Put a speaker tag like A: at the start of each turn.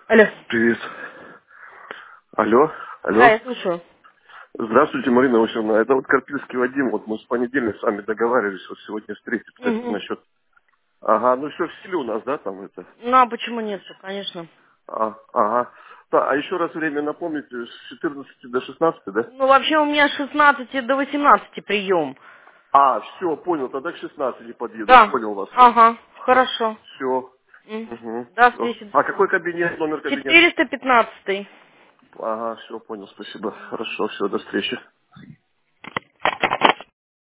A: Алло.
B: Привет. Алло,
A: Да,
B: алло.
A: я слушаю.
B: Здравствуйте, Марина Васильевна. Это вот Карпинский Вадим. Вот мы с понедельника с вами договаривались вот сегодня встретиться, кстати,
A: Угу.
B: насчет... Ага, ну все в силе у нас, да, там это?
A: Ну, а почему нет? Все, конечно.
B: Ага. Да, а еще раз время напомните, с 14 до 16, да?
A: Ну, вообще у меня с 16 до 18 прием.
B: А, все, понял, тогда к 16 подъеду,
A: Да.
B: понял вас.
A: Ага, хорошо.
B: Все.
A: М.
B: Угу,
A: До
B: все.
A: встречи, до
B: А какой
A: свидания.
B: кабинет, номер кабинета?
A: 415.
B: Ага, все, понял, спасибо. Хорошо, все, до встречи.